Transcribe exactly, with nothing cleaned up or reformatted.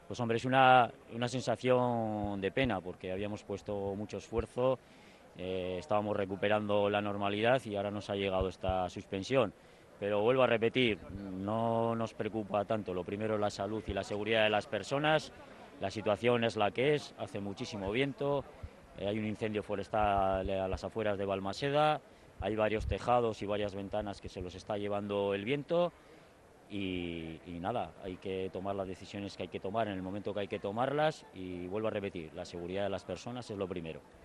Pues hombre, es una, una sensación de pena porque habíamos puesto mucho esfuerzo, eh, estábamos recuperando la normalidad y ahora nos ha llegado esta suspensión. Pero vuelvo a repetir, no nos preocupa tanto. Lo primero es la salud y la seguridad de las personas. La situación es la que es, hace muchísimo viento, eh, hay un incendio forestal a las afueras de Balmaseda, hay varios tejados y varias ventanas que se los está llevando el viento. Y, y nada, hay que tomar las decisiones que hay que tomar en el momento que hay que tomarlas y vuelvo a repetir, la seguridad de las personas es lo primero.